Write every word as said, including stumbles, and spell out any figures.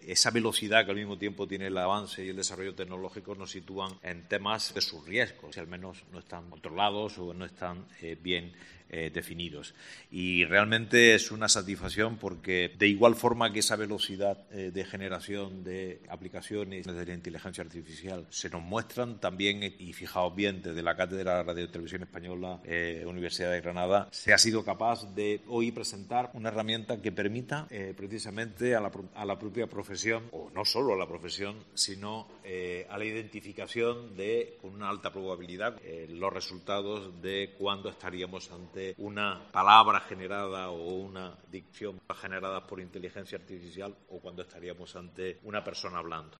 esa velocidad que al mismo tiempo tiene el avance y el desarrollo tecnológico nos sitúan en temas de sus riesgos, si al menos no están controlados o no están eh, bien eh, definidos. Y realmente es una satisfacción porque de igual forma que esa velocidad eh, de generación de aplicaciones de la inteligencia artificial se nos muestran también, y fijaos bien, desde la Cátedra de Radio y Televisión Española, eh, Universidad de Granada, se ha sido capaz de hoy presentar una herramienta que permita eh, precisamente a la, a la propia profesión, o no solo a la profesión, sino eh, a la identificación de, con una alta probabilidad, eh, los resultados de cuándo estaríamos ante una palabra generada o una dicción generada por inteligencia artificial o cuando estaríamos ante una persona hablando.